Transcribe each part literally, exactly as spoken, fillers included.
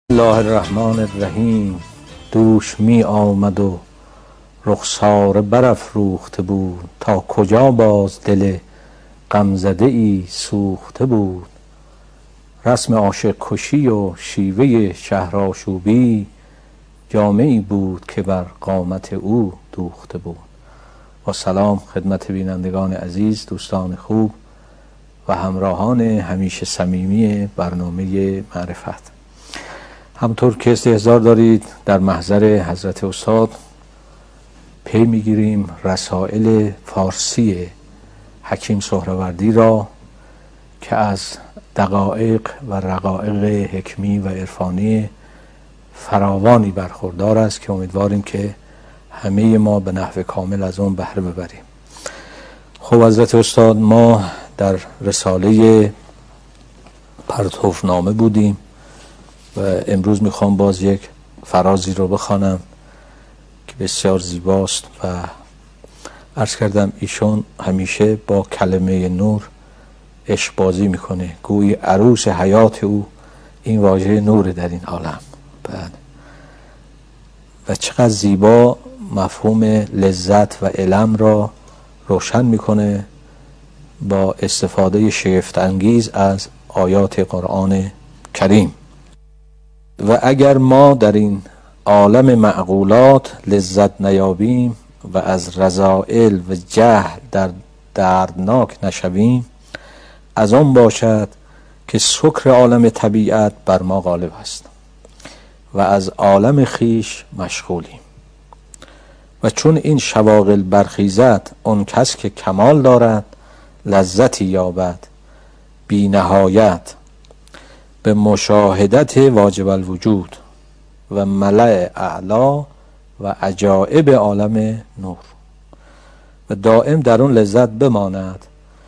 الله الرحمن الرحیم. دوش می آمد و رخساره برافروخته بود، تا کجا باز دل غمزده ای سوخته بود. رسم عاشق کشی و شیوه شهرآشوبی، جامه ای بود که بر قامت او دوخته بود. با سلام خدمت بینندگان عزیز، دوستان خوب و همراهان همیشه صمیمی برنامه معرفت. همطور که استحضار دارید در محضر حضرت استاد پی میگیریم رسائل فارسی حکیم سهروردی را که از دقایق و رقایق حکمی و عرفانی فراوانی برخوردار است که امیدواریم که همه ما به نحو کامل از اون بهره ببریم. خب حضرت استاد، ما در رساله پرتوفنامه بودیم و امروز میخوام باز یک فرازی رو بخوانم که بسیار زیباست و عرض کردم ایشون همیشه با کلمه نور عشق بازی میکنه، گویی عروس حیات او این واژه نور در این عالم. بعد و چقدر زیبا مفهوم لذت و علم را روشن میکنه با استفاده شگفت انگیز از آیات قرآن کریم. و اگر ما در این عالم معقولات لذت نیابیم و از رذائل و جهل در دردناک نشویم، از آن باشد که سکر عالم طبیعت بر ما غالب است و از عالم خیش مشغولیم. و چون این شواغل برخیزد، اون کس که کمال دارد لذتی یابد بی نهایت به مشاهدت واجب الوجود و ملأ اعلا و عجائب عالم نور و دائم در اون لذت بماند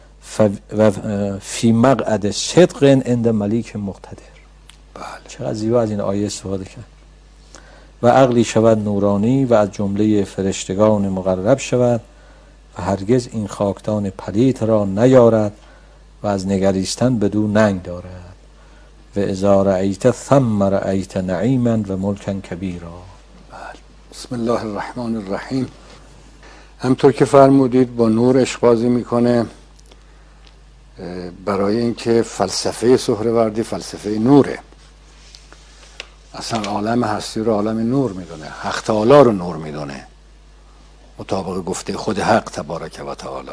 و فی مقعد صدق عند ملیک مقتدر. بله، چقدر زیبا از این آیه استفاده کرد. و عقلی شود نورانی و از جمله فرشتگان مقرب شود و هرگز این خاکدان پلید را نیارد و از نگریستن بدو ننگ دارد. و اذا رأیت ثم رأیت نعیما و ملکا کبیرا. بسم الله الرحمن الرحیم. همطور که فرمودید با نور عشق بازی میکنه، برای اینکه فلسفه سهروردی فلسفه نوره. اصلا عالم هستی رو عالم نور میدونه، حق تعالی رو نور میدونه مطابق گفته خود حق تبارک و تعالی.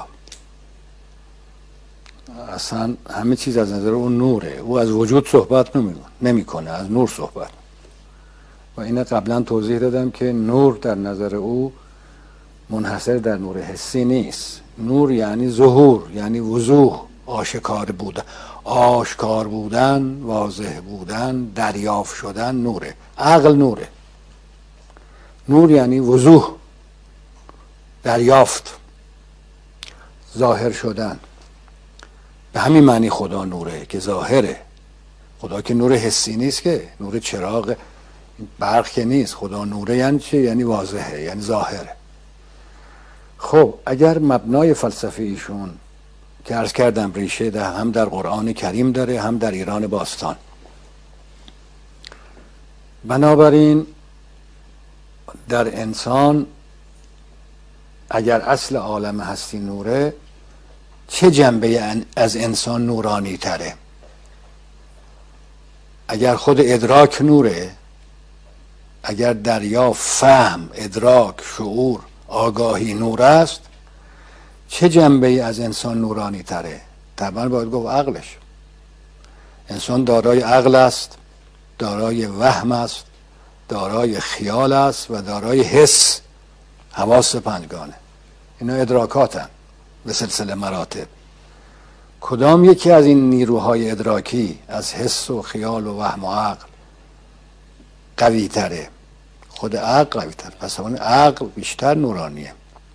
اصلا همه چیز از نظر اون نوره. او از وجود صحبت نمیکنه، از نور صحبت. و اینه قبلا توضیح دادم که نور در نظر او منحصر در نور حسی نیست. نور یعنی ظهور، یعنی وضوح، آشکار بودن، آشکار بودن، واضح بودن، دریافت شدن. نوره. عقل نوره. نور یعنی وضوح، دریافت، ظاهر شدن. به همین معنی خدا نوره که ظاهره. خدا که نور حسی نیست، که نور چراغ برق که نیست. خدا نوره یعنی چه؟ یعنی واضحه، یعنی ظاهره. خب اگر مبنای فلسفه ایشون که عرض کردم ریشه ده هم در قرآن کریم داره، هم در ایران باستان. بنابراین در انسان اگر اصل عالم هستی نوره، چه جنبه از انسان نورانی تره؟ اگر خود ادراک نوره، اگر دریافت، فهم، ادراک، شعور، آگاهی نور است، چه جنبه از انسان نورانی تره؟ طبعا باید گفت عقلش. انسان دارای عقل است، دارای وهم است، دارای خیال است و دارای حس، حواس پنجگانه. اینا ادراکاتن به سلسله مراتب. کدام یکی از این نیروهای ادراکی از حس و خیال و وهم و عقل قوی تره؟ خود عقل قوی تره. پس اون عقل بیشتر نورانیه.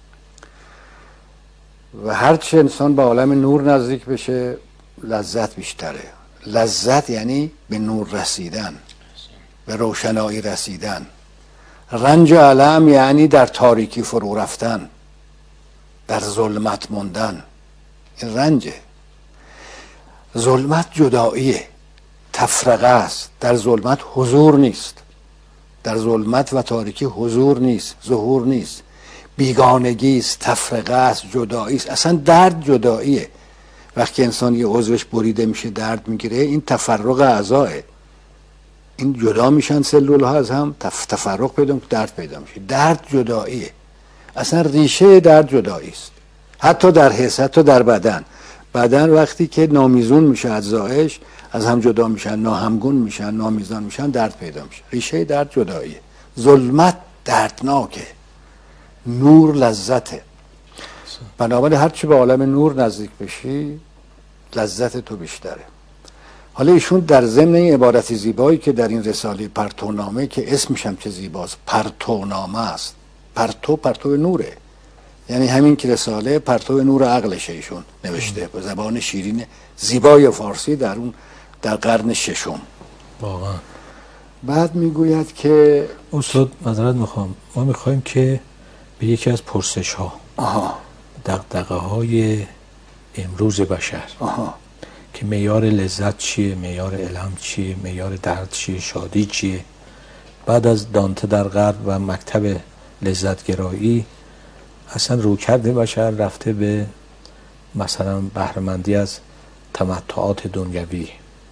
و هرچه انسان به عالم نور نزدیک بشه لذت بیشتره. لذت یعنی به نور رسیدن، به روشنایی رسیدن. رنج و علم یعنی در تاریکی فرو رفتن، در ظلمت موندن. این رنجه. ظلمت جداییه، تفرقه است. در ظلمت حضور نیست، در ظلمت و تاریکی حضور نیست، ظهور نیست، بیگانگی است، تفرقه است، جدایی است. اصلا درد جداییه. وقتی انسان یه عضوش بریده میشه درد میگیره، این تفرق اعضاه، این جدا میشن سلول ها از هم، تف... تفرق پیدا میشه، درد پیدا میشه. درد جداییه، اصلا ریشه درد جدایی است. حتی در حس، حتی در بدن. بدن وقتی که نامیزون میشه اجزایش، از هم جدا میشن، ناهمگون میشن، نامیزان میشن، درد پیدا میشه. ریشه درد جداییه. ظلمت دردناکه، نور لذته. بنابراین هر چی به عالم نور نزدیک بشی لذت تو بیشتره. حالا ایشون در ضمن این عبارت زیبایی که در این رساله پرتونامه که اسمش هم چه زیباست، پرتونامه است. پرتو پرتو نوره، یعنی همین که رساله پرتو نور عقلشه ایشون نوشته به زبان شیرین زیبای فارسی در اون در قرن ششم. واقعا. بعد میگوید که استاد معذرت میخوام، ما میخوایم که به یکی از پرسش ها، دغدغه های امروز بشر، آها. که معیار لذت چیه، معیار الم چیه، معیار درد چیه، شادی چیه، بعد از دانته در غرب و مکتب لذتگرایی اصلا رویکرد بشر رفته به مثلا بهره‌مندی از تمتعات دنیوی،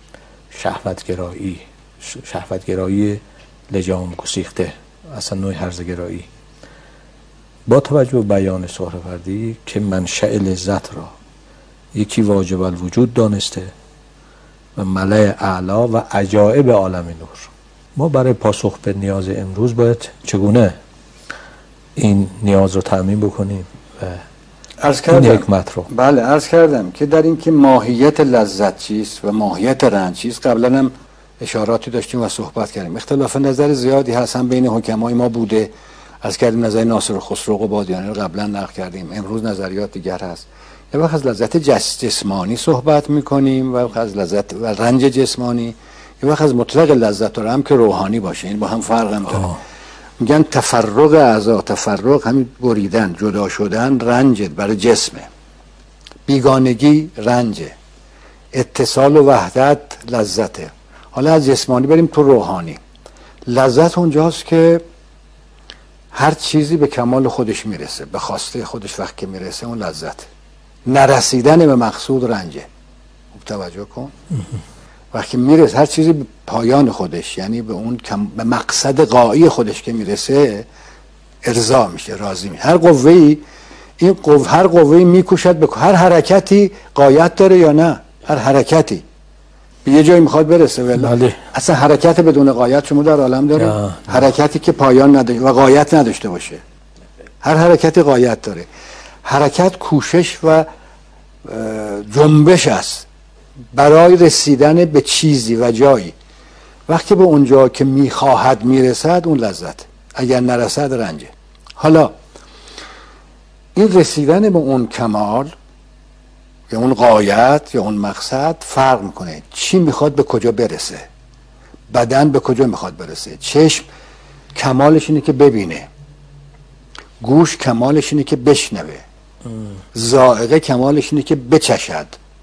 شهوتگرایی، شهوتگرایی لجام گسیخته، اصلا نوع هرزگرایی. با توجه به بیان سهروردی که منشأ لذت را یکی واجب الوجود دانسته و ملأ اعلا و عجایب عالم نور، ما برای پاسخ به نیاز امروز باید چگونه این نیاز رو تأمین بکنیم و عرض کردم این حکمت رو؟ بله عرض کردم که در این که ماهیت لذت چیست و ماهیت رنج چیست قبلا هم اشاراتی داشتیم و صحبت کردیم. اختلاف نظر زیادی هست هم بین حکمای ما بوده. عرض کردیم نظر ناصر خسرو قبادیانی رو قبلا نقل کردیم، امروز نظریات دیگر هست. یه وقت از لذت جسمانی صحبت میکنیم و از لذت و رنج جسمانی، یه وقت از مطلق لذت رو هم که روحانی باشه. این با هم فرق هم داره. میگن تفرق اعضا، تفرق همین بریدن، جدا شدن، رنج برای جسمه، بیگانگی رنجه، اتصال و وحدت لذته. حالا از جسمانی بریم تو روحانی. لذت اونجاست که هر چیزی به کمال خودش میرسه، به خواسته خودش وقت که میرسه اون لذت. نرسیدن به مقصود رنجه. توجه کن. وقتی میرسه هر چیزی به پایان خودش، یعنی به اون کم به مقصد غایی خودش که میرسه ارضا میشه، راضی میشه. هر قوه‌ای این قوه هر قوه‌ای میکوشد به هر حرکتی غایت داره یا نه؟ هر حرکتی به یه جایی میخواد برسه. ولی اصلا حرکت بدون غایت شما در عالم داره؟ یا. حرکتی که پایان نداره و غایت نداشته باشه. هر حرکتی غایت داره. حرکت کوشش و جنبش است برای رسیدن به چیزی و جایی. وقتی به اونجا که میخواهد میرسد اون لذت، اگر نرسد رنجه. حالا این رسیدن به اون کمال یا اون غایت یا اون مقصد فرق میکنه. چی میخواد به کجا برسه؟ بدن به کجا میخواد برسه؟ چشم کمالش اینه که ببینه، گوش کمالش اینه که بشنوه، ذائقه کمالش اینه که بچشد،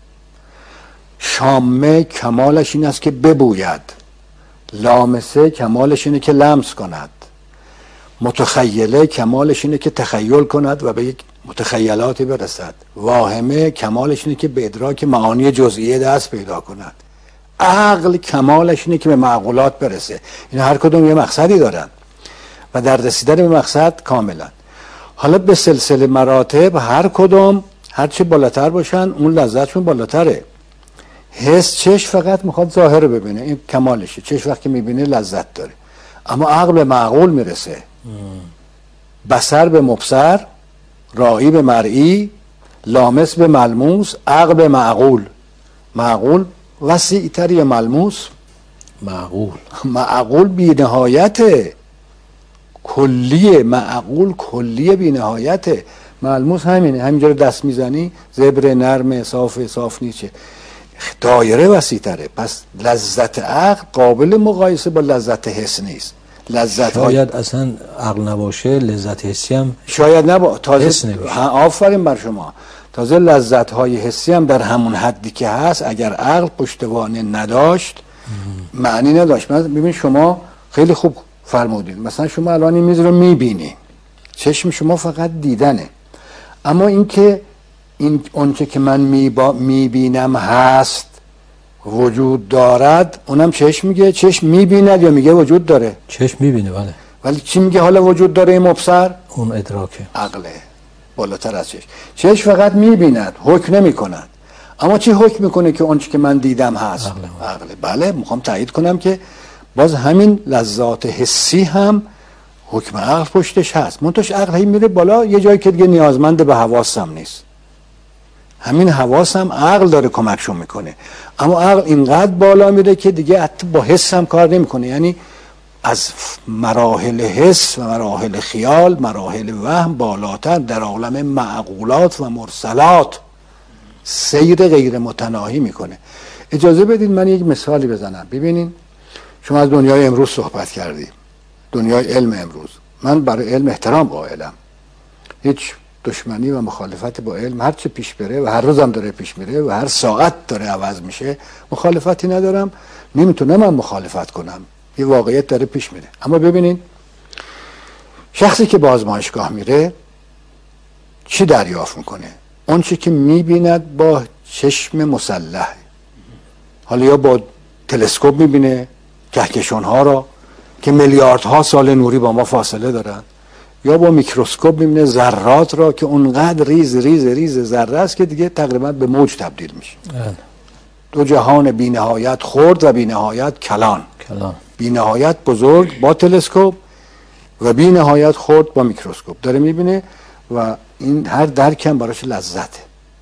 شامه کمالش این است که ببوید، لامسه کمالش اینه که لمس کند، متخیله کمالش اینه که تخیل کند و به یک متخیلاتی برسد، واهمه کمالش اینه که به ادراک معانی جزئیه دست پیدا کند، عقل کمالش اینه که به معقولات برسه. این هر کدوم یه مقصدی دارن و در رسیدن به مقصد کاملا. حالا به سلسله مراتب هر کدوم هر چه بالاتر باشن اون لذتشون بالاتره. حس چشم فقط میخواد ظاهر رو ببینه، این کمالشه. چشم وقتی میبینه لذت داره. اما عقل به معقول میرسه، بصر به مبصر، رائی به مرئی، لامس به ملموس، عقل به معقول. معقول وسیع تر یا ملموس؟ معقول. معقول بی نهایته، کلیه. معقول کلیه بی نهایته. ملموس همینه، همینجا دست میزنی زبر نرم صاف صاف نیچه، دایره وسیع تره. پس لذت عقل قابل مقایسه با لذت حس نیست. لذت شاید های... اصلا عقل نباشه لذت حسی هم شاید نبا تازه ها... آفرین بر شما. تازه لذت های حسی هم در همون حدی که هست اگر عقل پشتوانه نداشت معنی نداشت. ببین شما خیلی خوب فرمودین، مثلا شما الان این میز رو میبینی، چشم شما فقط دیدنه، اما اینکه این اونچه که من میبا میبینم هست وجود دارد، اونم چشم میگه. چشم میبیند یا میگه وجود داره؟ چشم میبینه بله. ولی چی میگه حالا وجود داره این مبصر؟ اون ادراکه، عقله، بالاتر از چشم. چشم فقط میبیند، حکم نمی کند. اما چی حکم میکنه که اونچه که من دیدم هست؟ عقله. عقله. بله، میخوام تایید کنم که باز همین لذات حسی هم حکم عقل پشتش هست. منتش عقل هی میره بالا یه جایی که دیگه نیازمند به حواسم نیست. همین حواسم عقل داره کمکشون میکنه، اما عقل اینقدر بالا میره که دیگه حتی با حس هم کار نمیکنه. یعنی از مراحل حس و مراحل خیال، مراحل وهم بالاتر در عالم معقولات و مرسلات سیر غیر متناهی میکنه. اجازه بدید من یک مثالی بزنم. ببینین شما از دنیای امروز صحبت کردید، دنیای علم امروز. من برای علم احترام قائلم، هیچ دشمنی و مخالفت با علم هر چه پیش بره و هر روزم داره پیش میره و هر ساعت داره عوض میشه، مخالفتی ندارم، نمیتونم من مخالفت کنم، یه واقعیت داره پیش میره. اما ببینین شخصی که به آزمایشگاه میره چی دریافت میکنه؟ اون چی که میبیند با چشم مسلح، حالا یا با تلسکوپ میبینه کهکشان ها را که میلیاردها سال نوری با ما فاصله دارن، یا با میکروسکوپ میبینه ذرات را که اونقدر ریز ریز ریز ذره است که دیگه تقریبا به موج تبدیل میشه. دو جهان بی نهایت خرد و بی نهایت کلان. کلان. بی نهایت بزرگ با تلسکوپ و بی نهایت خرد با میکروسکوپ داره میبینه و این هر درکم براش لذته.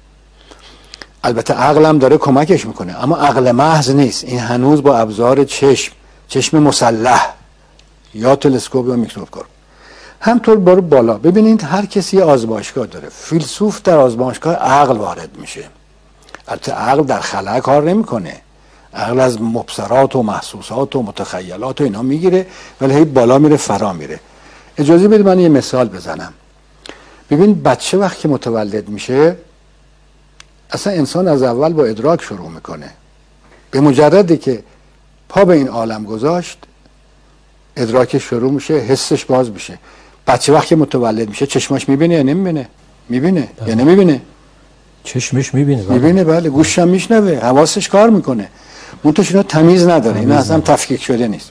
البته عقلم داره کمکش میکنه، اما عقل محض نیست، این هنوز با ابزار چشم، چشم مسلح یا تلسکوپ یا میکروسکوپ. همطور برو بالا. ببینید هر کسی آزمایشگاه داره. فیلسوف در آزمایشگاه عقل وارد میشه. البته عقل در خلا کار نمیکنه، عقل از مبصرات و محسوسات و متخیلات و اینا میگیره، ولی هی بالا میره فرا میره. اجازه بدید من یه مثال بزنم. ببین بچه وقتی که متولد میشه، اصلا انسان از اول با ادراک شروع میکنه. به مجردی که پا به این عالم گذاشت ادراکش شروع میشه، حسش باز میشه. بچه وقتی متولد میشه چشماش میبینه یا نمیبینه؟ میبینه یا نمیبینه؟ چشمش میبینه. میبینه بله. گوشش هم میشنوه، حواسش کار میکنه. منتش اینا تمیز نداره، اینا اصلا تفکیک شده نیست.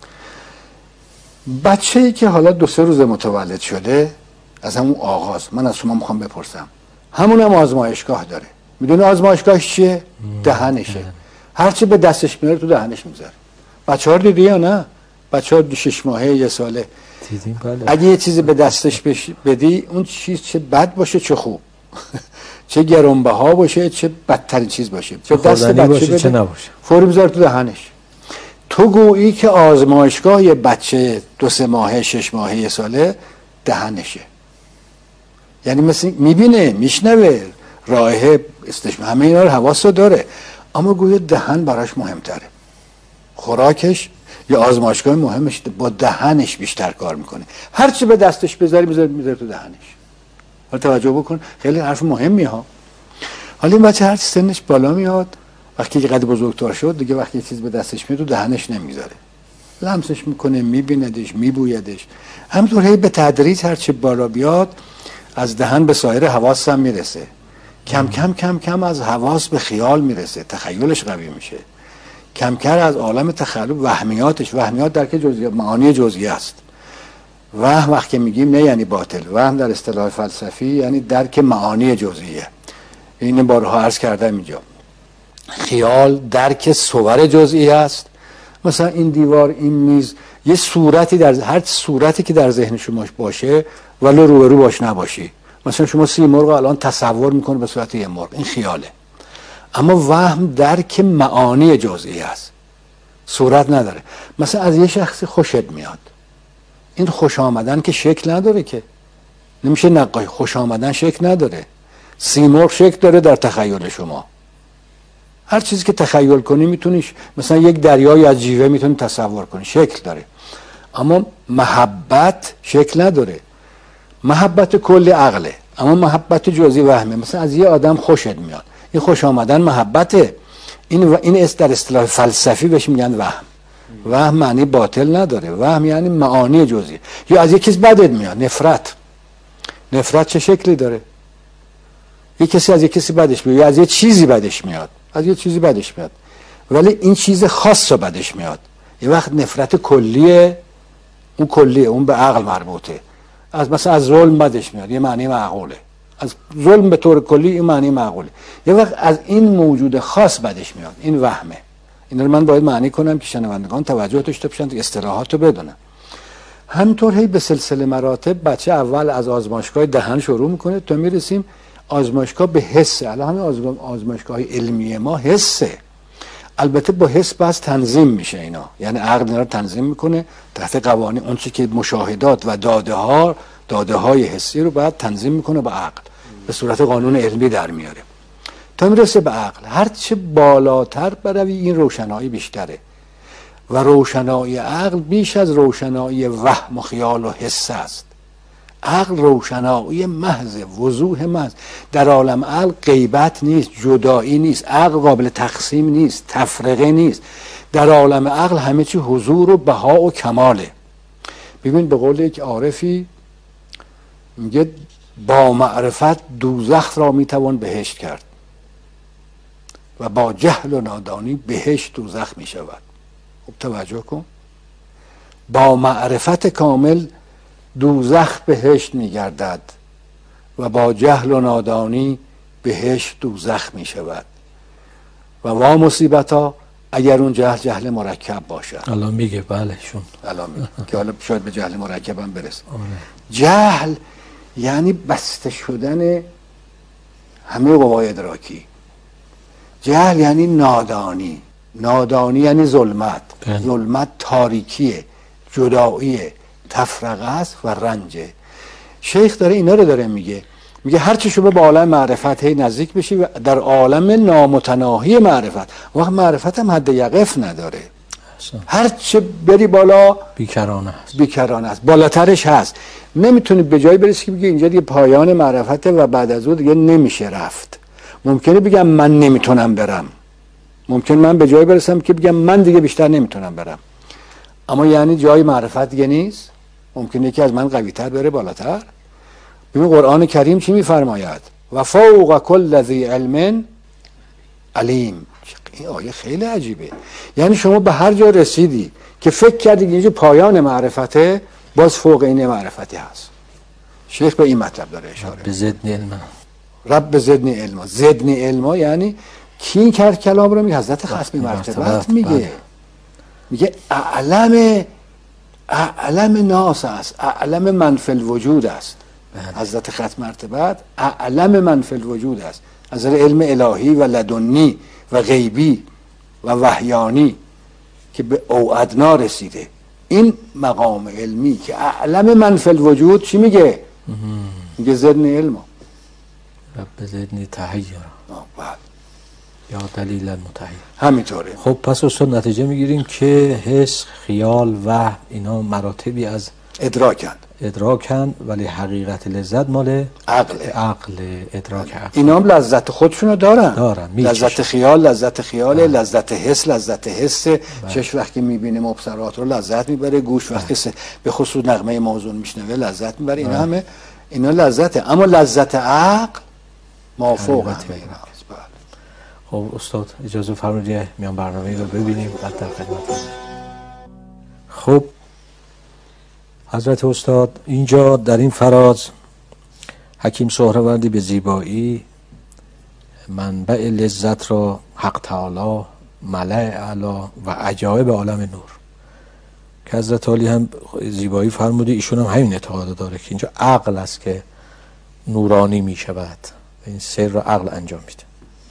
بچه‌ای که حالا دو سه روز متولد شده، از همون آغاز من از شما میخوام بپرسم، همون هم آزمایشگاه داره. میدونه آزمایشگاهش چیه؟ دهنشه. هرچی به دستش میاره تو دهنش میذاره. بچه‌ها رو دیدی یا نه؟ بچه‌ها شش ماهه یه ساله دیدیم بله. اگه یه چیزی به دستش بدی، اون چیز چه بد باشه چه خوب، چه گرانبها باشه چه بدترین چیز باشه، چه دست بچه باشه چه نباشه، فوری بذار تو دهنش. تو گویی که آزمایشگاه یه بچه دو سه ماهه شش ماهه یه ساله دهنشه. یعنی مثل میبینه، میشنوه، رائحه، استشمام، همه اینا رو حواسو داره، اما گویا دهن براش مهمتره. خوراکش یا آزمایشگاه مهمش با دهنش بیشتر کار میکنه. هر چی به دستش بذاری میذاره میذاره تو دهنش. حالا توجه بکن، خیلی حرف مهمی ها. حالا این بچه هر چی سنش بالا میاد، وقتی که قد بزرگتر شد دیگه وقتی یه چیز به دستش میاد تو دهنش نمیذاره، لمسش میکنه، میبیندش، میبویدش. همینطور هی به تدریج هر چی بالا بیاد از دهن به سایر حواس هم میرسه. کم کم کم کم از حواس به خیال میرسه، تخیلش قوی میشه. کم کم از عالم تخیل وهمیاتش، وهمیات درک جزئی، معانی جزئی است. وهم وقتی میگیم نه یعنی باطل، وهم در اصطلاح فلسفی یعنی درک معانی جزئیه. این بارها عرض کردم اینجا. خیال درک صور جزئی است. مثلا این دیوار، این میز، یه صورتی در هر صورتی که در ذهن شما باشه ولی روبرو باش نباشی. مثلا شما سی مرغ الان تصور میکنه به صورت یه مرغ، این خیاله. اما وهم درک معانی جزئی است، صورت نداره. مثلا از یه شخصی خوشت میاد، این خوش آمدن که شکل نداره، که نمیشه نقای. خوش آمدن شکل نداره. سی مرغ شکل داره در تخیل شما. هر چیزی که تخیل کنی میتونیش، مثلا یک دریای از جیوه میتونی تصور کنی، شکل داره. اما محبت شکل نداره. محبت کلی عقله، اما محبت جزئی وهمه. مثلا از یه آدم خوشت میاد، این خوش آمدن محبته، این و این است در اصطلاح فلسفی بهش میگن وهم. وهم معنی باطل نداره، وهم یعنی معانی جزئی. یا از یک کس بدت میاد، نفرت. نفرت چه شکلی داره؟ یک کسی از یک کسی بدش میاد، یا از یه چیزی بدش میاد، از یه چیزی بدش میاد، ولی این چیز خاص رو بدش میاد. یه وقت نفرت کلیه، اون کلیه، اون به عقل مربوطه. از مثلا از ظلم بدش میاد، یه معنی معقوله. از ظلم به طور کلی این معنی معقوله. یه وقت از این موجود خاص بدش میاد، این وهمه. این رو من باید معنی کنم که شنوندگان توجه داشته باشن که اصطلاحات رو بدونن. همینطور هی به سلسله مراتب بچه اول از آزمایشگاه دهن شروع میکنه تا میرسیم آزمایشگاه به حسه. الان همین آزمایشگاه علمی ما حسه. البته با حس بس تنظیم میشه اینا، یعنی عقل اینا رو تنظیم میکنه تحت قوانین. اون چیزی که مشاهدات و داده ها داده های حسی رو باید تنظیم میکنه با عقل، به صورت قانون علمی در میاره تا میرسه به عقل. هرچه بالاتر بروی این روشنایی بیشتره و روشنایی عقل بیش از روشنایی وهم و خیال و حس است. عقل روشنایی محض، وضوح محض. در عالم عقل غیبت نیست، جدایی نیست، عقل قابل تقسیم نیست، تفرقه نیست. در عالم عقل همه چی حضور و بها و کماله. ببین به قول یک عارفی میگه با معرفت دوزخ را میتوان بهشت کرد و با جهل و نادانی بهشت دوزخ میشود. خب توجه کن، با معرفت کامل دوزخ بهشت میگردد و با جهل و نادانی بهشت دوزخ میشود. و وا مصیبتا اگر اون جهل جهل مرکب باشد. الان میگه بله شون الان میگه که حالا شاید به جهل مرکب هم برسه. جهل یعنی بسته شدن همه قوای ادراکی. جهل یعنی نادانی. نادانی یعنی ظلمت. بله. ظلمت تاریکیه، جداییه، تفرقه است و رنجه. شیخ داره اینا رو داره میگه. میگه هر چه شما به عالم معرفت هی نزدیک بشی و در عالم نامتناهی معرفت، وقت معرفت هم حد یقف نداره. هر چه بری بالا بیکرانه است. بیکرانه است. بالاترش هست. نمیتونی به جایی برسی که بگی اینجا دیگه پایان معرفته و بعد از اون دیگه نمیشه رفت. ممکنه بگم من نمیتونم برم. ممکن من به جایی برسم که بگم من دیگه بیشتر نمیتونم برم. اما یعنی جای معرفت دیگه نیست. ممکنه یکی از من قوی تر بره بالاتر. ببین قرآن کریم چی میفرماید؟ و فوق کل ذی علم علیم. این آیه خیلی عجیبه. یعنی شما به هر جا رسیدی که فکر کردی که اینجا پایان معرفته، باز فوق این معرفتی هست. شیخ به این مطلب داره اشاره. رب زدنی علما. رب زدنی علما. زدنی علما یعنی کی کرد کلام رو؟ میگه حضرت ختمی مرتبت میگه. میگه اعلم اعلم ناس است، اعلم من فی الوجود است. حضرت ختم مرتبت اعلم من فی الوجود است، از علم الهی و لدنی و غیبی و وحیانی که به اوعدنا رسیده. این مقام علمی که اعلم من فی الوجود چی میگه؟ میگه زدنی علما. رب زدنی تحیرا. یا دلیل المتحیر. همینطوره. خب پس استاد نتیجه میگیریم که حس، خیال و اینا مراتبی از ادراکن ادراکن ولی حقیقت لذت مال عقل عقل ادراک عقل. اینا هم لذت خودشونو دارن. دارن. لذت خیال لذت خیاله، لذت حس لذت حسه. چشم وقتی میبینه مبصرات رو لذت میبره، گوش وقتی به خصوص نغمه موزون میشنوه لذت میبره. اینا همه اینا لذته، اما لذت عقل مافوق همه اینا. خب استاد اجازه فرمودید میان برنامه رو ببینیم بعد در خدمتتون. خب حضرت استاد اینجا در این فراز حکیم سهروردی به زیبایی منبع لذت را حق تعالی، ملأ اعلی و عجایب عالم نور که حضرت علی هم زیبایی فرموده، ایشون هم همین اعتقاد داره که اینجا عقل است که نورانی می شود و این سر را عقل انجام میده.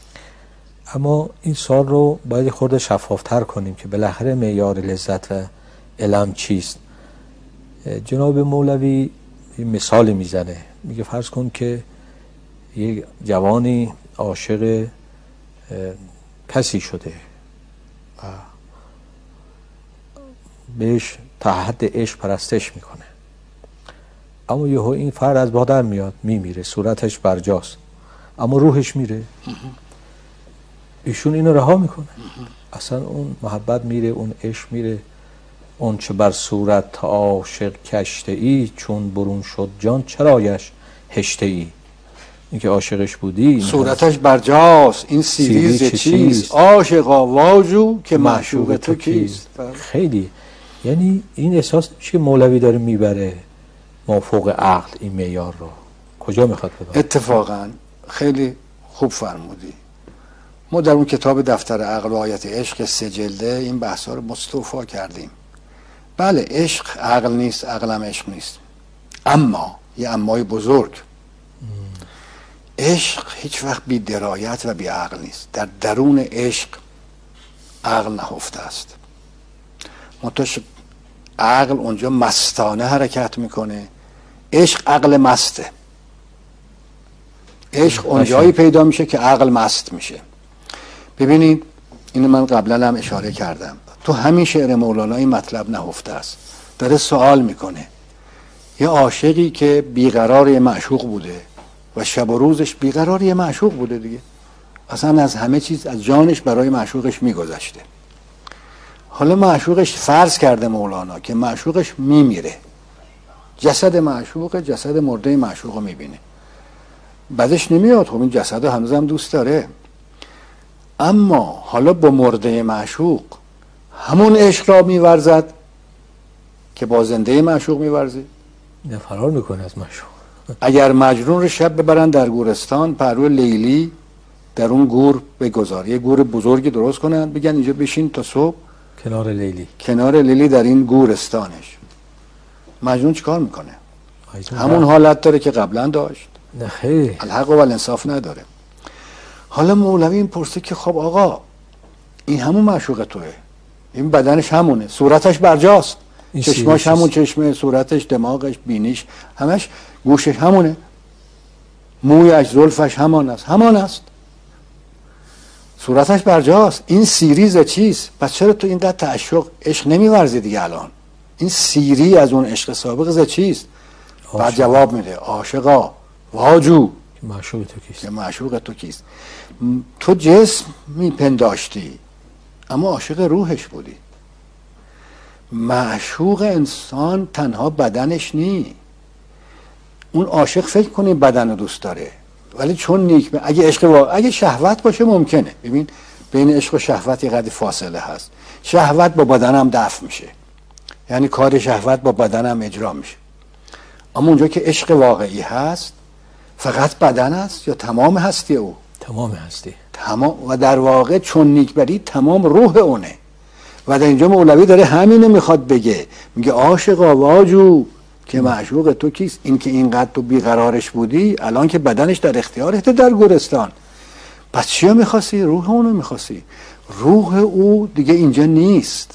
اما این سال رو باید خورده شفافتر کنیم که بالاخره معیار لذت و علم چیست. جناب مولوی مثال میزنه، میگه فرض کن که یک جوانی عاشق کسی شده و بهش تا حد عشق پرستش میکنه، اما یهو این فرد از بادر میاد، میمیره، صورتش برجاست اما روحش میره. ایشون اینو رها میکنه. اصلا اون محبت میره، اون عشق میره. اون چه بر صورت عاشق کشته ای، چون برون شد جان چرایش هشته ای. این که عاشقش بودی صورتش برجاست این سیریز چیست، عاشقا واجو که معشوق تو کیست. خیلی یعنی این احساس میشه که مولوی داره میبره ما فوق عقل این معیار رو. کجا میخواد ببره؟ اتفاقا خیلی خوب فرمودی. ما در اون کتاب دفتر عقل و آیت عشق سه جلده این بحثا رو مستوفا کردیم. بله عشق عقل نیست، عقلم عشق نیست، اما یه امای بزرگ، عشق هیچ وقت بی درایت و بی عقل نیست. در درون عشق عقل نهفته است. منتش عقل اونجا مستانه حرکت میکنه، عشق عقل مسته. عشق اونجایی پیدا میشه که عقل مست میشه. ببینید اینو من قبلا هم اشاره کردم، تو همین شعر مولانا این مطلب نهفته است. داره سوال میکنه یه عاشقی که بیقرار معشوق بوده و شب و روزش بیقراری معشوق بوده دیگه، اصلا از همه چیز از جانش برای معشوقش میگذشته. حالا معشوقش فرض کرده مولانا که معشوقش میمیره، جسد معشوق جسد مرده معشوق رو میبینه، بعدش نمیاد. خب این جسد رو هنوز هم دوست داره، اما حالا با مرده معشوق همون عشق را میورزد که با زنده معشوق میورزه. نه فرار میکنه از معشوق. اگر مجنون رو شب ببرن در گورستان، پرو لیلی در اون گور بگذار، یه گور بزرگی درست کنن، بگن اینجا بشین تا صبح کنار لیلی، کنار لیلی در این گورستانش، مجنون چیکار میکنه؟ همون حالت داره که قبلا داشت. نه خیلی الحق و الانصاف نداره. حالا مولوی این پرسه که خب آقا این همون معشوق توه، این بدنش همونه، صورتش برجاست، چشماش همون چشمه، صورتش، دماغش، بینیش، همش، گوشش همونه، مویش، زلفش همان است، همان است، صورتش برجاست. این سیری ز چیست؟ پس چرا تو اینقدر تعشق عشق نمیورزی دیگه الان؟ این سیری از اون عشق سابق ز چیست؟ بعد جواب میده عاشقا واجو معشوق تو کیست؟ که معشوق تو کیست؟ تو جسم میپنداشتی اما عاشق روحش بودی. معشوق انسان تنها بدنش نی. اون عاشق فکر کنی بدن رو دوست داره، ولی چون نیک ب... اگه عشق و... اگه شهوت باشه ممکنه. ببین بین عشق و شهوت یه قدری فاصله هست. شهوت با بدنم دفع میشه، یعنی کار شهوت با بدنم اجرا میشه. اما اونجا که عشق واقعی هست فقط بدن است یا تمام هستی او؟ تمام هستی. تمام. و در واقع چون نیک بری تمام روح اونه. و در اینجا مولوی داره همینه میخواد بگه، میگه عاشقا واجو که معشوق تو کیست؟ این که اینقدر تو بیقرارش بودی الان که بدنش در اختیارت در گورستان، پس چیا میخواستی؟ روح اونو میخواستی. روح او دیگه اینجا نیست،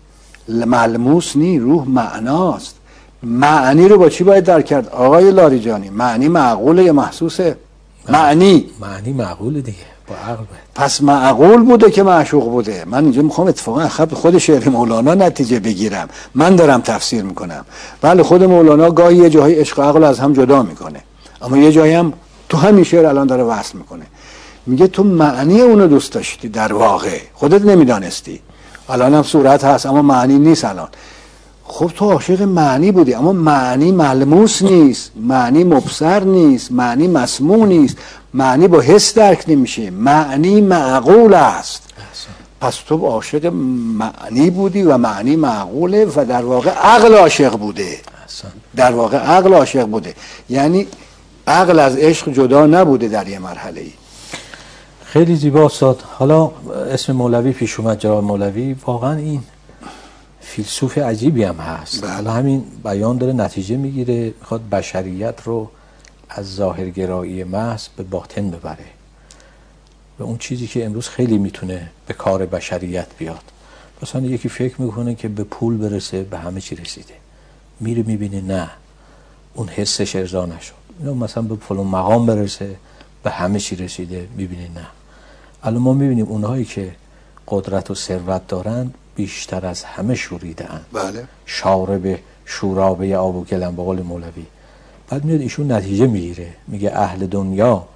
ملموس نی، روح معناست. معنی رو با چی باید درک کرد آقای لاریجانی؟ معنی معقوله یا محسوسه؟ معنی معنی معقوله دیگه، با عقل باید. پس معقول بوده که معشوق بوده. من اینجا میخوام اتفاقا خود شعر مولانا نتیجه بگیرم، من دارم تفسیر میکنم. بله خود مولانا گاهی یه جاهای عشق و عقل از هم جدا میکنه، اما یه جایی هم تو همین شعر الان داره وصل میکنه. میگه تو معنی اونو دوست داشتی، در واقع خودت نمیدانستی. الان هم صورت هست اما معنی نیست الان. خب تو عاشق معنی بودی، اما معنی ملموس نیست، معنی مبصر نیست، معنی مسموع نیست، معنی با حس درک نمیشه، معنی معقول است. پس تو عاشق معنی بودی و معنی معقوله و در واقع عقل عاشق بوده. در واقع عقل عاشق بوده، یعنی عقل از عشق جدا نبوده در یه مرحله ای. خیلی زیبا استاد. حالا اسم مولوی پیش اومد، جناب مولوی واقعا این فیلسوف عجیبی هم هست. حالا همین بیان داره نتیجه میگیره، میخواد بشریت رو از ظاهرگرایی محض به باطن ببره، به اون چیزی که امروز خیلی میتونه به کار بشریت بیاد. مثلا یکی فکر میکنه که به پول برسه به همه چی رسیده، میره میبینه نه، اون حسش ارضا نشد. یا مثلا به فلان مقام برسه به همه چی رسیده، میبینه نه. الان ما میبینیم اونهایی که قدرت و ثروت دارن بیشتر از همه شوریده اند. بله. شارب شورابه آب و گلن به قول مولوی. بعد میاد ایشون نتیجه میگیره، میگه اهل دنیا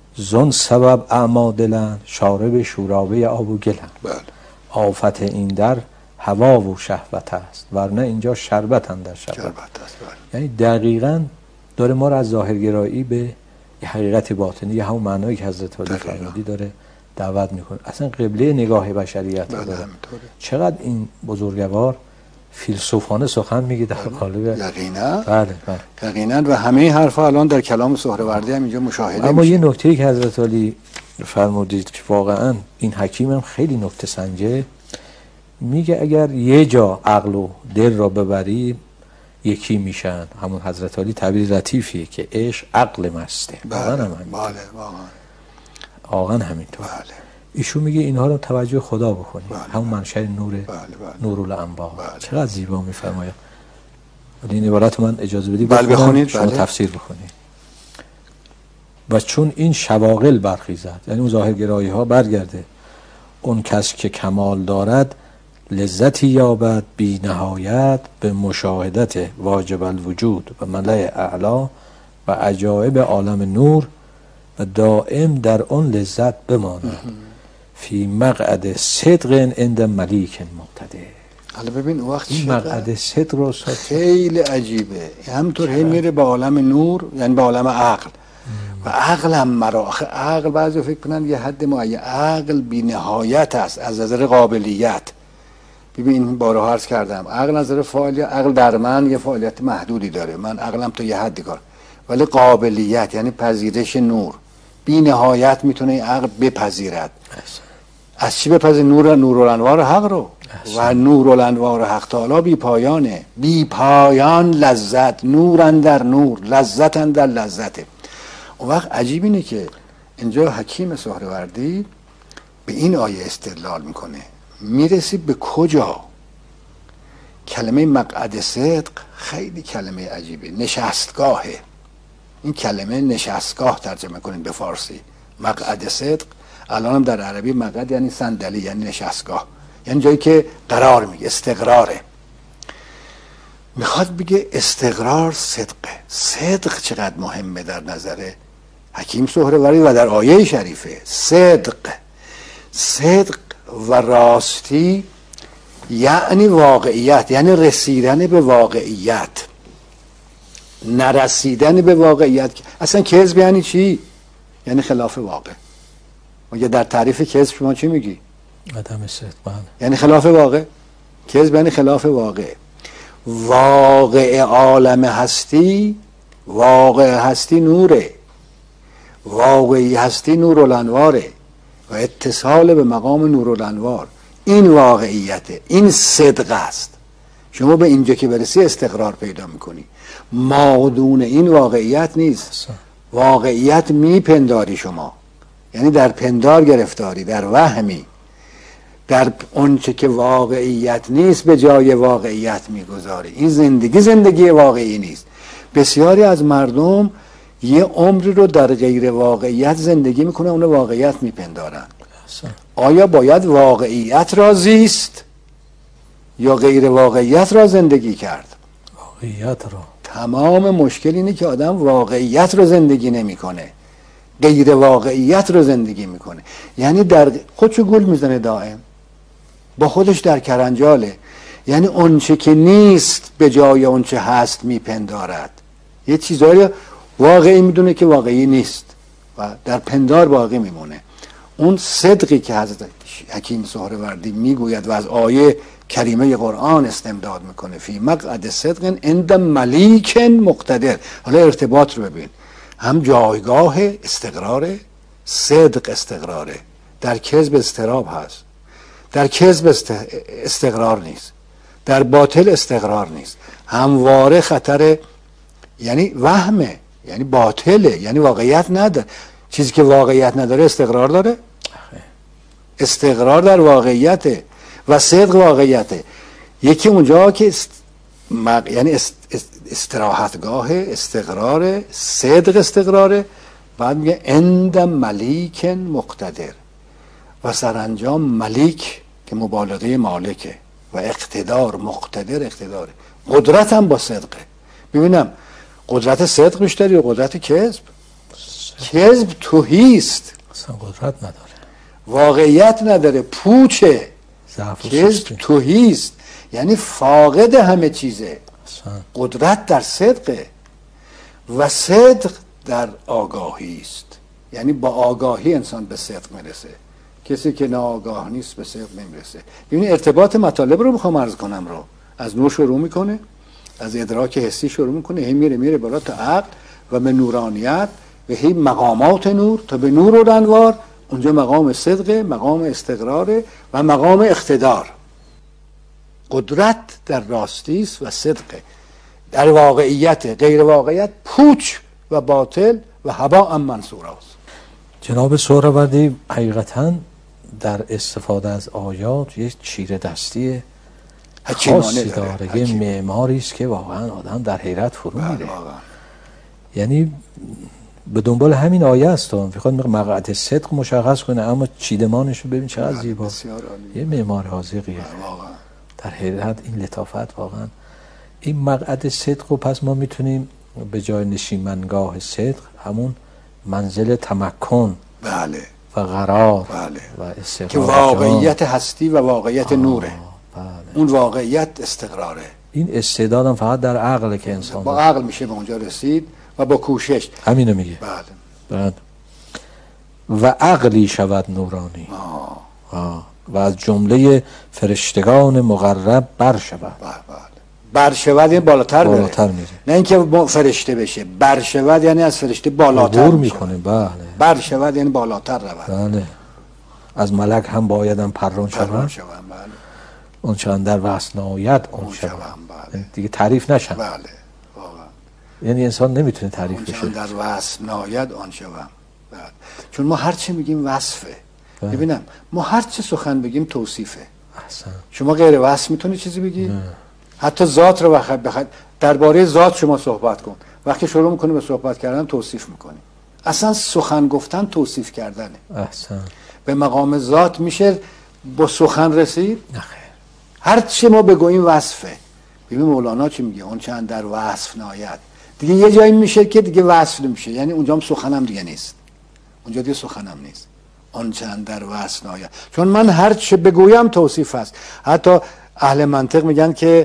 زن سبب اعما دلن، شارب شورابه آب و گلن. بله. آفت این در هوا و شهوت است، ورنه اینجا شربت اندر شربت. شربت است. بله. یعنی دقیقاً داره ما رو از ظاهرگرایی به یه حقیقت باطنی، یه همون معنایی که حضرت علی فرمودی داره دعوت میکنه. اصلا قبله نگاه بشریت بله داره. همینطوره. چقدر این بزرگوار فیلسوفانه سخن میگه در قالب. یقینا. بله بله. یقینا و همه حرفا الان در کلام سهروردی هم اینجا مشاهده اما میشه. یه نکته‌ای که حضرت علی فرمودید که واقعا این حکیم هم خیلی نکته سنجه، میگه اگر یه جا عقل و دل را ببری یکی میشن. همون حضرت علی تعبیر لطیفیه که عشق عقل مسته. واقعا هم همین. بله واقعا. واقعا همینطور. بله. ایشون میگه اینها رو توجه خدا بکنید. بله. همون منشأ نور. بله بله. نورالانبار. بله. چقدر زیبا میفرماید. این عبارت من اجازه بدید بله بخونید. شما بله. تفسیر بکنید. و چون این شواغل برخیزد، یعنی اون ظاهرگرایی ها برگرده، اون کس که کمال دارد لذتی یابد بی نهایت به مشاهدت واجب الوجود و ملأ اعلا و عجایب عالم نور و دائم در اون لذت بماند. فی مقعد صدق عند ملیک مقتدر. حالا ببین اون وقت این مقعد صدق رو خیلی عجیبه. همطور هی میره به عالم نور، یعنی به عالم عقل. و عقل هم مراخ عقل بعضی فکر کنن یه حد معین. عقل بی نهایت است از نظر قابلیت. ببین این بارها عرض کردم عقل از نظر فعالیت، عقل در من یه فعالیت محدودی داره، من عقلم تا یه حدی کار، ولی قابلیت یعنی پذیرش نور بی نهایت میتونه این عقل بپذیرد. از چی بپذیر؟ نور نورالانوار حق رو. و نورالانوار حق تعالی بی پایانه، بی پایان لذت، نور اندر نور، لذت اندر لذته. اون وقت عجیب اینه که اینجا حکیم سهروردی به این آیه استدلال میکنه. میرسی به کجا؟ کلمه مقعد صدق خیلی کلمه عجیبه. نشستگاهه. این کلمه نشستگاه ترجمه کنید به فارسی. مقعد صدق الان هم در عربی مقعد یعنی صندلی، یعنی نشستگاه، یعنی جایی که قرار میگه، استقراره. میخواد بگه استقرار صدقه. صدق چقدر مهمه در نظر حکیم سهروردی و در آیه شریفه. صدق صدق و راستی یعنی واقعیت، یعنی رسیدن به واقعیت، نرسیدن به واقعیت. اصلا کذب یعنی چی؟ یعنی خلاف واقع. مگه در تعریف کذب شما چی میگی؟ عدم صدق. یعنی خلاف واقع. کذب یعنی خلاف واقع. واقع عالم هستی، واقع هستی نوره، واقعی هستی نورالانواره و اتصال به مقام نورالانوار. این واقعیته، این صدق است. شما به اینجا که برسی استقرار پیدا میکنی. مادون این واقعیت نیست. واقعیت میپنداری شما، یعنی در پندار گرفتاری، در وهمی، در اونچه که واقعیت نیست به جای واقعیت میگذاری. این زندگی زندگی واقعی نیست. بسیاری از مردم یه عمری رو در غیر واقعیت زندگی میکنه، اون واقعیت میپندارن. آیا باید واقعیت را زیست یا غیر واقعیت را زندگی کرد؟ واقعیت را. تمام مشکل اینه که آدم واقعیت رو زندگی نمیکنه، غیر واقعیت رو زندگی میکنه. یعنی در خودشو گول میزنه دائم، با خودش در کرنجاله. یعنی اونچه که نیست به جای اونچه هست میپندارد. یه چیزایی واقعی میدونه که واقعی نیست و در پندار باقی میمونه. اون صدقی که حضرت حکیم سهروردی میگوید و از آیه کریمه قرآن استمداد میکنه، فی مقعد صدق عند ملیک مقتدر. حالا ارتباط رو ببین، هم جایگاه استقراره، صدق استقراره. در کذب استقراب هست، در کذب است... استقرار نیست، در باطل استقرار نیست. همواره خطر، یعنی وهمه، یعنی باطله، یعنی واقعیت نداره. چیزی که واقعیت نداره استقرار داره. استقرار در واقعیته و صدق واقعیته. یکی اونجا که است... مق... یعنی است... استراحتگاه استقرار، صدق استقراره. بعد میگه عند ملیک مقتدر و سرانجام ملیک که مبالغه مالکه و اقتدار، مقتدر اقتداره. قدرت هم با صدقه. ببینم قدرت صدق بیشتری یا قدرت کذب؟ کذب توهیست، اصلا قدرت نداره، واقعیت نداره، پوچه. ضعف و کذب سستی. توهیست یعنی فاقد همه چیزه. اصلا. قدرت در صدقه و صدق در آگاهی است. یعنی با آگاهی انسان به صدق میرسه. کسی که ناآگاه نیست به صدق نمیرسه. ببینید ارتباط مطالب رو میخوام عرض کنم رو از نور شروع میکنه، از ادراک حسی شروع میکنه، هی میره میره بالا تا عقل و به نورانیت و هی مقامات نور تا به نور و انوار. اونجا مقام صدق، مقام استقرار و مقام اقتدار. قدرت در راستی است و صدقه. در واقعیت، غیر واقعیت پوچ و باطل و هباء منثورا است. جناب سهروردی حقیقتاً در استفاده از آیات یک چیره دستی خاصی داره، یه معماری است که واقعا آدم در حیرت فرو میره. یعنی به دنبال همین آیه است، میخواد مقعد صدق مشخص کنه، اما چیدمانش رو ببین چقدر زیبا، یه معمار حاذقیه. در حیرت این لطافت واقعا. این مقعد صدق رو پس ما میتونیم به جای نشیمنگاه صدق همون منزل تمکن بله و قرار بله. و استقرار که واقعیت هستی و واقعیت نوره. بله. اون واقعیت استقراره. این استعدادم فقط در عقل که انسان با عقل میشه به اونجا رسید و با کوشش. همینو میگه. بله. بله. و عقلی شود نورانی. آه. آه. و از جمله فرشتگان مقرب بر شود. بله بله. بر شود یعنی بالاتر بره. بالاتر میره. نه اینکه فرشته بشه. بر شود یعنی از فرشته بالاتر میکنه. بله. بر شود یعنی بالاتر رود. بله. از ملک هم بایدم پران شود. پران شود. بله. اون چند در وصل نهایت اون شود. بله. دیگه تعریف نشن. بله. واقعا. یعنی انسان نمیتونه تعریف بشه. اون در وصل نهایت آن شوم. بله. چون ما هر چی میگیم وصفه. بله. ببینم ما هر چی سخن بگیم توصیفه. احسن. شما غیر وصف میتونی چیزی بگی؟ نه. حتی ذات رو بخواد بخواد درباره ذات شما صحبت کن. وقتی شروع میکنی به صحبت کردن توصیف میکنی. اصلا سخن گفتن توصیف کردنه. احسن. به مقام ذات میشه با سخن رسید؟ نه خیر. هر چی ما بگوییم وصفه. ببین مولانا چی میگه؟ اون چند در وصف ناید. دیگه یه جایی میشه که دیگه وصف نمیشه. یعنی اونجا هم سخنم دیگه نیست. اونجا دیگه سخنم نیست. اون چند در وصف ناید. چون من هر چی بگویم توصیف است. حتی اهل منطق میگن که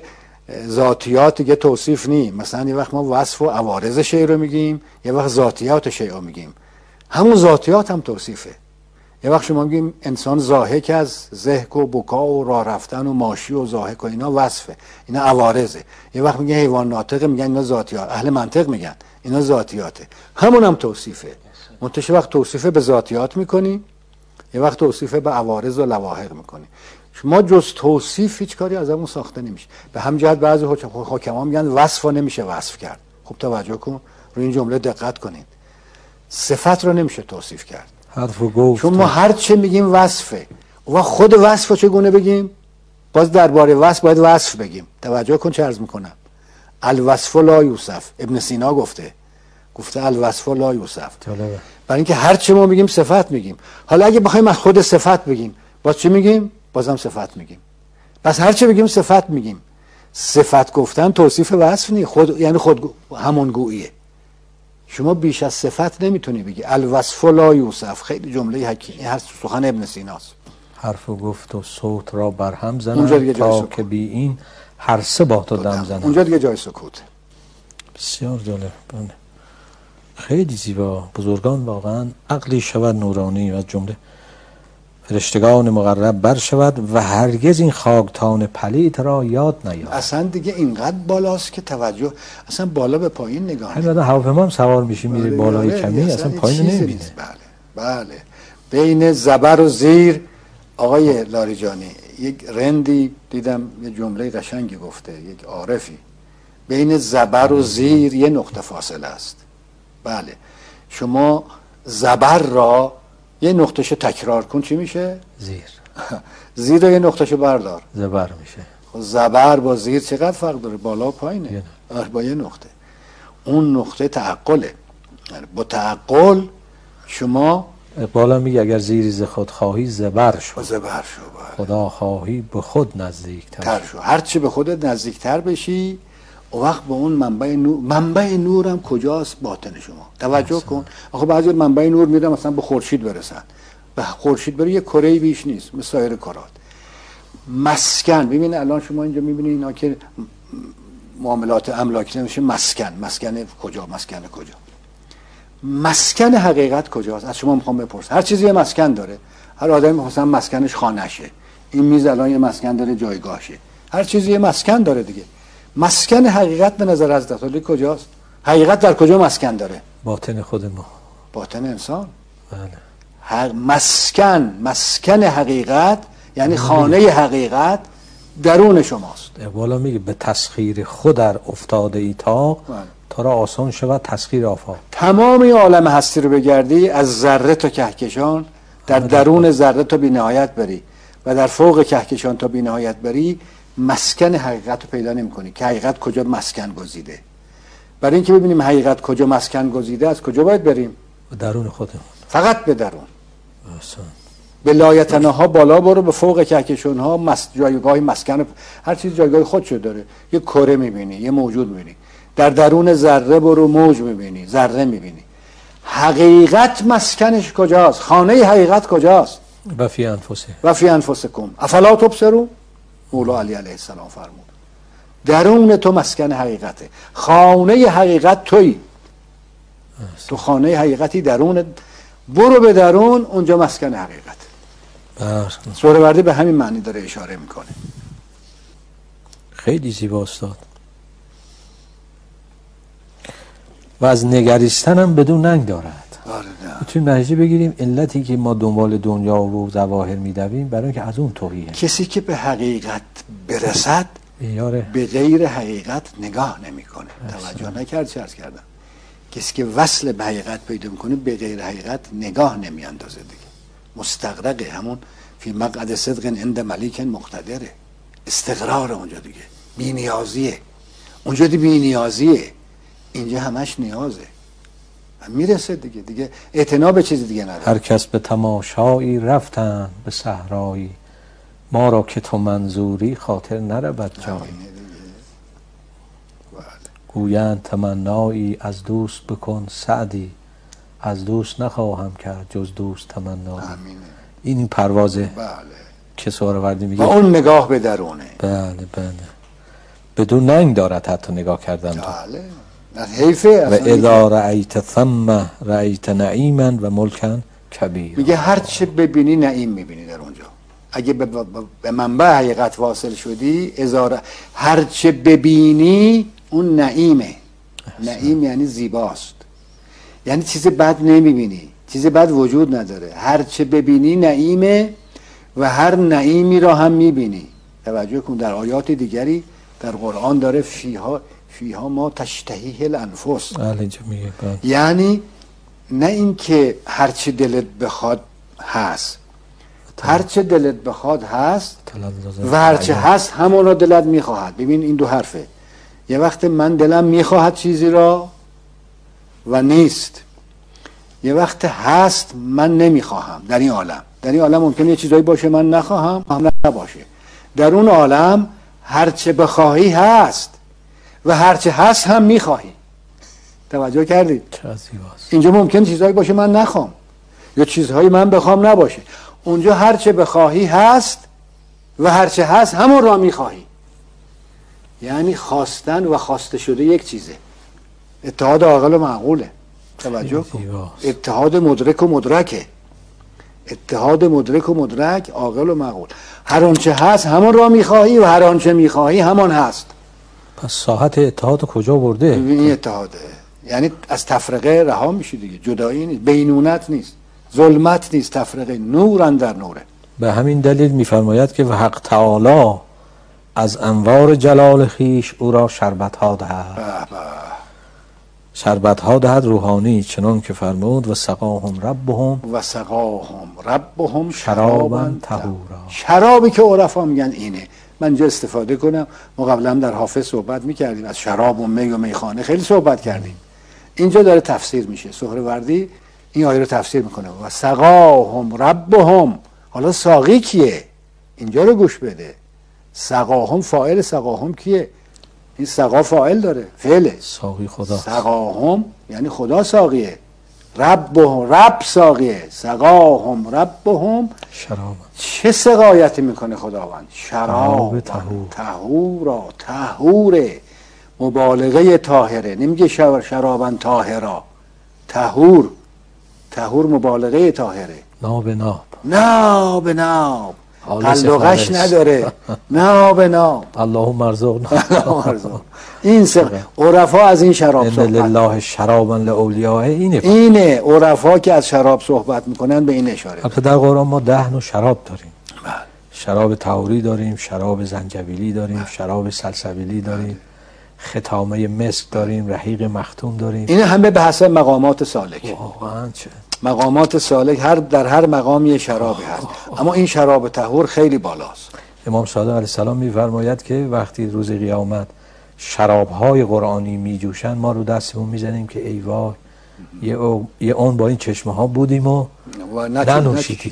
ذاتیات دیگه توصیف نی. مثلا یه وقت ما وصف و عوارض شیء رو میگیم، یه وقت ذاتیات شیء رو میگیم. همون ذاتیات هم توصیفه. یه وقت شما میگیم انسان ضاحک از ضحک و بکا و راه رفتن و ماشی و ضاحک و اینا وصفه، اینا عوارضه. یه وقت میگه حیوان ناطق، میگن اینا ذاتیات. اهل منطق میگن اینا ذاتیاته. همون هم توصیفه. منتشه وقت توصیفه به ذاتیات میکنی، یه وقت توصیفه به عوارض و لواحق میکنی. شما جز توصیف هیچ کاری از همون ساخته نمیشه. به همین جهت بعضی حکما میگن وصف نمیشه وصف کرد. خوب توجه کن، روی این جمله دقت کنید. صفت رو نمیشه توصیف کرد. حرف و گفت. چون ما هر چه میگیم وصفه. و خود وصف رو چگونه بگیم؟ باز درباره وصف باید وصف بگیم. توجه کن چه عرض میکنم. الوصف لا یوصف. ابن سینا گفته. گفته الوصف لا یوصف. برای اینکه هر چه ما میگیم صفت میگیم. حالا اگه بخوایم از خود صفت بگیم، باز چی میگیم؟ بازم صفت میگیم. پس هر چه بگیم صفت میگیم. صفت گفتن توصیف وصف نی، خود یعنی خود همون گوییه. شما بیش از صفت نمیتونی بگی. الوصف لا یوصف. خیلی جمله حکیمی هست، سخن ابن سیناست. حرف و گفت و صوت را برهم زنم تا که بی این هر سه با تو دم زنم. اونجا دیگه جای سکوت. بسیار جالب. خیلی زیبا. بزرگان واقعا عقلی شود نورانی و جمله فرشتگان مقرب بر شود و هرگز این خاکتان پلیت را یاد نیاد. اصلا دیگه اینقدر بالاست که توجه اصلا بالا به پایین نگاه نمی‌کنه. همین هواپیما هم سوار میشی میری بالای کمی اصلا, اصلا پایین نمیبینه. بله بله. بین زبر و زیر آقای لاریجانی یک رندی دیدم یه جمله قشنگی گفته، یک عارفی. بین زبر و زیر یه نقطه فاصله است. بله. شما زبر را یه نقطهشو تکرار کن چی میشه؟ زیر. زیر رو یه نقطهشو بردار زبر میشه. خب زبر با زیر چقدر فرق داره؟ بالا و پایینه. با یه نقطه. اون نقطه تعقله. با تعقل شما بالا میگه اگر زیری ز خود خواهی زبر شو. زبر شو. خدا خواهی به خود نزدیکتر شو. هر چی به خودت نزدیکتر بشی اون وقت به اون منبع نور، منبع نورم کجاست؟ باطن شما. توجه کن. آخه بعضی منبع نور میرن مثلا به خورشید برسن، به خورشید بره یه کره بیش نیست مثل سایر کرات. مسکن، ببین الان شما اینجا میبینی اینا که معاملات املاکی نمیشه، مسکن، مسکن کجا؟ مسکن کجا؟ مسکن حقیقت کجاست؟ از شما میخوام بپرسم. هر چیزی یه مسکن داره. هر آدمی مثلا مسکنش خانه‌شه. این میز الان یه مسکن داره، جایگاهشه. هر چیزی یه مسکن داره دیگه. مسکن حقیقت به نظر حضرت علی کجاست؟ حقیقت در کجا مسکن داره؟ باطن خود ما، باطن انسان. بله. هر مسکن، مسکن حقیقت یعنی خانه حقیقت درون شماست. اقبالا میگه به تسخیر خود در افتاده ای تا تا را آسان شود تسخیر آفاق. تمام این عالم هستی رو بگردی، از ذره تا کهکشان، در درون ذره تا بی نهایت بری و در فوق کهکشان تا بی نهایت بری، مسکن حقیقت رو پیدا نمی کنی که حقیقت کجا مسکن گزیده. برای اینکه ببینیم حقیقت کجا مسکن گزیده، از کجا باید بریم؟ به درون خودمون، فقط به درون. آسان. به لایتناها بالا برو، به فوق کهکشان ها مس... جایگاه مسکن، هر چیز جایگاه خودشو داره. یه کره میبینی، یه موجود میبینی. در درون ذره برو، موج میبینی، ذره میبینی. حقیقت مسکنش کجاست؟ خانه حقیقت کجاست؟ و فی انفسه و فی انفسکم افلا تبصرون. مولا علی علیه السلام فرمود درون تو مسکن حقیقته، خانه حقیقت تویی. تو خانه حقیقتی درون، برو به درون، اونجا مسکن حقیقت. سهروردی به همین معنی داره اشاره میکنه. خیلی زیبا استاد. و از نگریستن هم بدون ننگ دارد. میتونیم نتیجه بگیریم علتی که ما دنبال دنیا و ظواهر میدویم برای اینکه از اون توهیه. کسی که به حقیقت برسد به غیر حقیقت نگاه نمیکنه. توجه نکرد چه عرض کردم؟ کسی که وصل به حقیقت پیدا میکنه به غیر حقیقت نگاه نمیاندازه دیگه. مستغرقه، همون فی مقعد صدق عند ملیک مقتدره. استقرار اونجا دیگه، بی نیازیه. اونجا دی بی نیازیه، اینجا همش نیازه. میرسه دیگه، دیگه اعتنا به چیز دیگه نداره. هر کس به تماشایی رفتن به صحرایی، ما را که تو منظوری خاطر نرود جایی. گویند تمنایی از دوست بکن سعدی، از دوست نخواهم کرد جز دوست تمنایی. این این پروازه. بله. که سهروردی میگه و اون نگاه به درونه. بله بله. بدون ننگ دارد حتی نگاه کردن. بله. حیفه. و اذا رأیت ثم رأیت نعیما و ملکا کبیر. میگه هر چه ببینی نعیم میبینی در اونجا. اگه به, به منبع حقیقت واصل شدی، اذا هر چه ببینی اون نعیمه. نعیم یعنی زیباست، یعنی چیز بد نمیبینی، چیز بد وجود نداره. هر چه ببینی نعیمه و هر نعیمی را هم میبینی. توجه کن در آیات دیگری در قرآن داره فیها فیها ما تشتهیه الانفس. یعنی نه این که هر چه دلت بخواد هست، هر چه دلت بخواد هست و هر چه هست همون را دلت میخواهد. ببین این دو حرفه. یه وقت من دلم میخواهد چیزی را و نیست، یه وقت هست من نمیخواهم. در این عالم در این عالم ممکنه یه چیزایی باشه من نخواهم، هم نباشه. در اون عالم هر چه بخواهی هست و هر چه هست هم میخواهی. توجه کردید؟ اینجا ممکنه چیزایی باشه من نخوام، یا چیزهایی من بخوام نباشه. اونجا هر چه بخواهی هست و هر چه هست همون را میخواهی. یعنی خواستن و خواسته شده یک چیزه. اتحاد عاقل و معقوله. توجه کن. اتحاد مدرک و مدرکه. اتحاد مدرک و مدرک، عاقل و معقول. هر آنچه هست همون را میخواهی و هر آنچه میخواهی همان هست. پس ساحت اتحاد کجا برده؟ این اتحاده، یعنی از تفرقه رها میشی دیگه. جدایی نیست، بینونت نیست، ظلمت نیست، تفرقه، نور اندر نوره. به همین دلیل میفرماید که و حق تعالی از انوار جلال خیش او را شربت ها دهد. شربت ها دهد روحانی، چنان که فرمود و سقاهم ربهم و سقاهم ربهم شرابا طهورا. شرابی که عرفا میگن اینه. من اینجا استفاده کنم، ما قبلا در حافظ صحبت میکردیم از شراب و می و میخانه خیلی صحبت کردیم. اینجا داره تفسیر میشه. سهروردی این آیه رو تفسیر میکنه و سقاهم ربهم. حالا ساقی کیه؟ اینجا رو گوش بده. سقاهم، فاعل سقاهم کیه؟ این سقا فاعل داره، فعله. ساقی خدا. سقاهم یعنی خدا ساقیه. ربهم رب ساقیه. سقاهم ربهم شراب. چه سقایتی میکنه خداوند؟ شراب طهور. طهورا طهوره، مبالغه طاهره. نمیگه شرابن طاهرا، طهور. طهور مبالغه طاهره. ناب ناب. ناب ناب. قلقش نداره. ناب ناب. اللهم ارزقنا. اللهم ارزقنا. این سه عرفا از این شراب صحبت. لله شرابا لاولیاء. اینه اینه عرفا که از شراب صحبت میکنن به این اشاره. البته در قرآن ما ده نوع شراب داریم. بله. شراب طهوری داریم، شراب زنجبیلی داریم، بله. شراب سلسبیلی داریم، بله. ختامه مسک داریم، رحیق مختوم داریم. این همه به حسب مقامات سالک. واقعا چه مقامات سالک، هر در هر مقام یه شرابی هست. اما این شراب طهور خیلی بالاست. امام صادق علیه السلام می‌فرماید که وقتی روز قیامت شراب‌های قرآنی میجوشن، ما رو دستمون میزنیم که ای وای، یه او... یه اون با این چشمه‌ها بودیم و ننوشیدیم.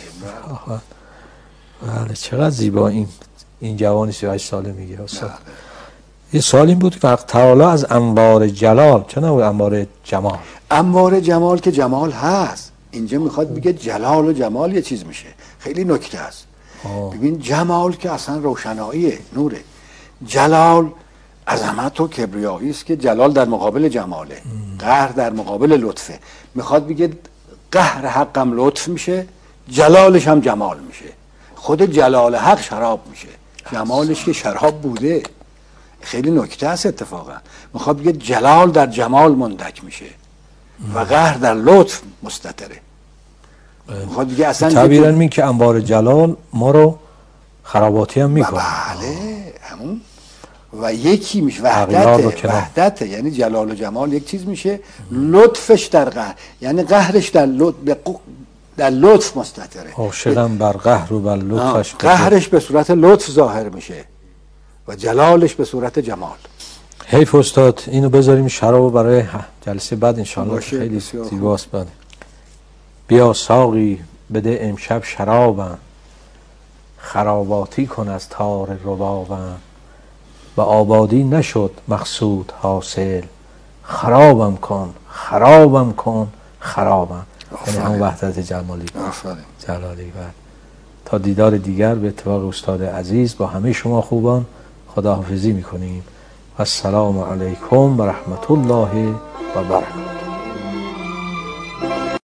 بله چقدر زیبا این این جوانی سی و هشت ساله میگه استاد. یه سال این بود که وقت تعالی از انوار جلال، چه نبود انوار جمال. انوار جمال که جمال هست، اینجا میخواد بگه جلال و جمال یه چیز میشه. خیلی نکته است. ببین جمال که اصلا روشناییه، نوره. جلال عظمت و کبریایی است که جلال در مقابل جماله، قهر در مقابل لطفه. میخواد بگه قهر حقم لطف میشه، جلالش هم جمال میشه. خود جلال حق شراب میشه، جمالش که شراب بوده. خیلی نکته است اتفاقا. میخواد بگه جلال در جمال مندک میشه و قهر در لطف مستتره. میخواد بگه اصلا تعبیرا این که انوار جلال ما رو خراباتی هم میکنه. بله همون. و یکی میشه وحدته. وحدته یعنی جلال و جمال یک چیز میشه. لطفش در قهر، یعنی قهرش در لطف، در لطف مستتره. عاشقم بر قهر و بر لطفش. قهرش به صورت لطف ظاهر میشه و جلالش به صورت جمال. حیف استاد اینو بذاریم شراب برای جلسه بعد انشاءالله، خیلی زیباست. بعد بیا ساقی بده امشب شرابم، خراباتی کن از تار ربابم. و آبادی نشد مقصود حاصل، خرابم کن خرابم کن خرابم. یعنی هم وحدت جمالی جلالی. بعد تا دیدار دیگر به اتفاق استاد عزیز با همه شما خوبان خداحافظی میکنیم. السلام علیکم و رحمت الله و برکاته.